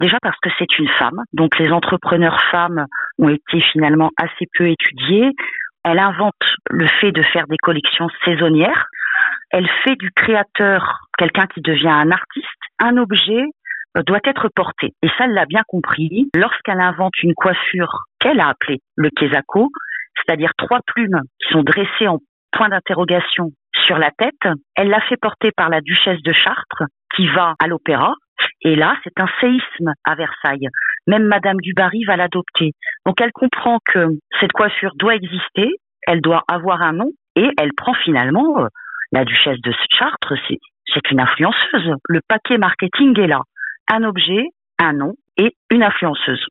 Déjà parce que c'est une femme, donc les entrepreneurs femmes ont été finalement assez peu étudiées. Elle invente le fait de faire des collections saisonnières. Elle fait du créateur quelqu'un qui devient un artiste. Un objet doit être porté. Et ça, elle l'a bien compris lorsqu'elle invente une coiffure qu'elle a appelée le kezako, c'est-à-dire 3 plumes qui sont dressées en point d'interrogation sur la tête. Elle l'a fait porter par la duchesse de Chartres qui va à l'opéra. Et là, c'est un séisme à Versailles. Même Madame du Barry va l'adopter. Donc elle comprend que cette coiffure doit exister, elle doit avoir un nom, et elle prend finalement la duchesse de Chartres, c'est une influenceuse. Le paquet marketing est là. Un objet, un nom et une influenceuse.